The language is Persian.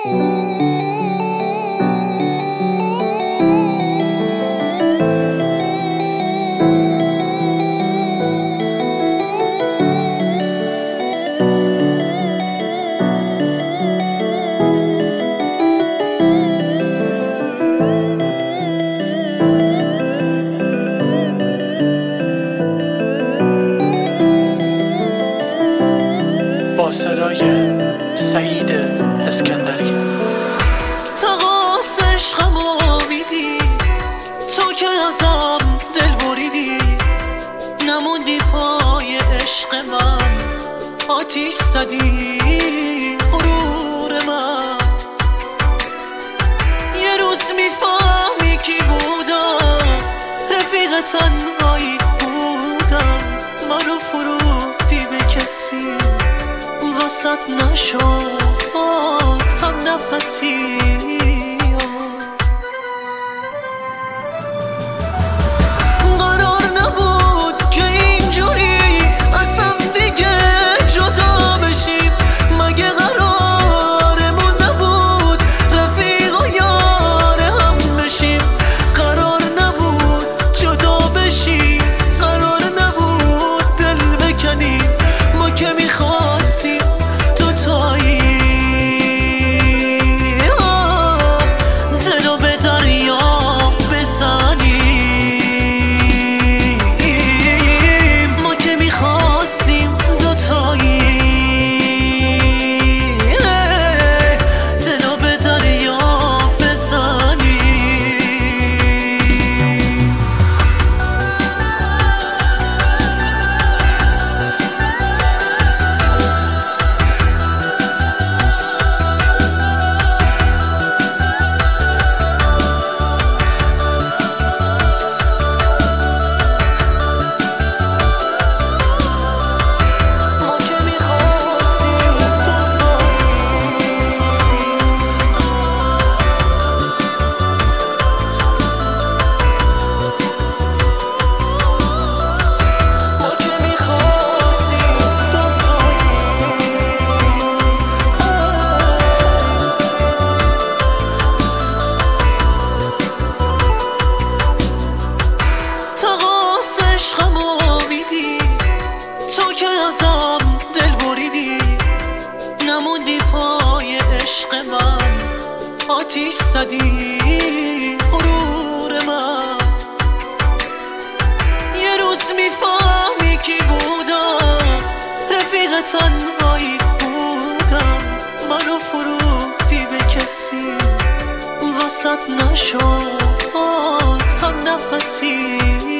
با صدای سعید اسکندری. تا قاس عشقم آمیدی، تو که ازم دل بریدی، نموندی پای عشق من، آتیش زدی غرور من. یه روز میفهمی کی بودم، رفیق تنهایی بودم، منو فروختی به کسی، واسط نشد هم نفسی. قرار نبود که اینجوری از هم دیگه جدا بشیم، مگه قرارمون نبود رفیق و یار هم بشیم؟ قرار نبود جدا بشیم، قرار نبود دل بکنیم، ما که میخواستیم دل بریدی، نموندی پای عشق من، آتیش زدی غرور من. یه روز میفهمی کی بودم، رفیق تنهایی بودم، منو فروختی به کسی، واسط نشد هم نفسی.